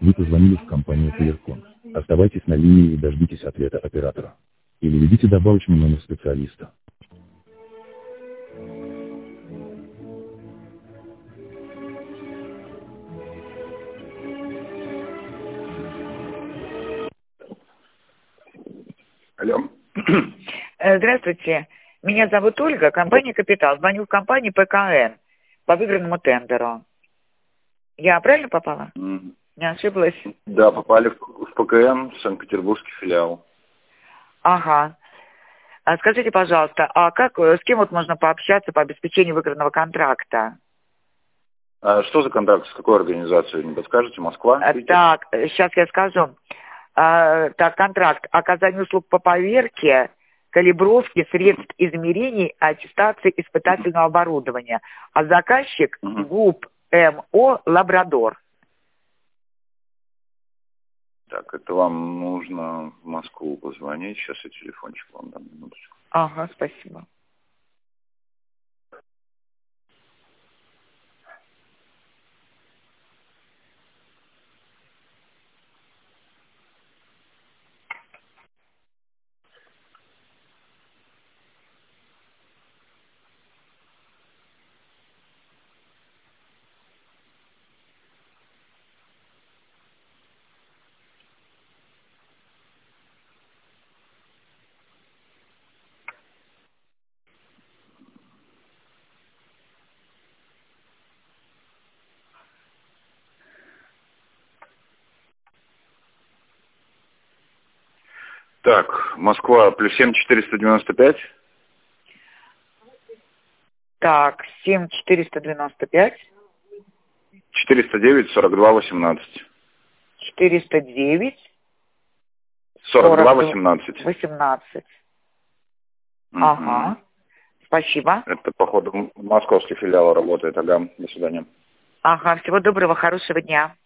Вы позвонили в компанию Clearcon. Оставайтесь на линии и дождитесь ответа оператора. Или введите добавочный номер специалиста. Алло. Здравствуйте. Меня зовут Ольга, компания «Капитал». Звоню в компанию ПКН по выигранному тендеру. Я правильно попала? Не ошиблась? Да, попали в ПКН, Санкт-Петербургский филиал. Ага. А скажите, пожалуйста, а как, с кем вот можно пообщаться по обеспечению выигранного контракта? А что за контракт, с какой организацией, не подскажете? Москва? Так, сейчас я скажу. Так, контракт. Оказание услуг по поверке, калибровке средств измерений, аттестации испытательного оборудования. А заказчик ГУП МО «Лабрадор». Так, это вам нужно в Москву позвонить. Сейчас я телефончик вам дам, минуточку. Ага, спасибо. Так, Москва, +7 495. Так, 7 495. 409 42 18. 409. 42 18. 18. Ага. Спасибо. Это, походу, московский филиал работает. Ага, до свидания. Ага, всего доброго, хорошего дня.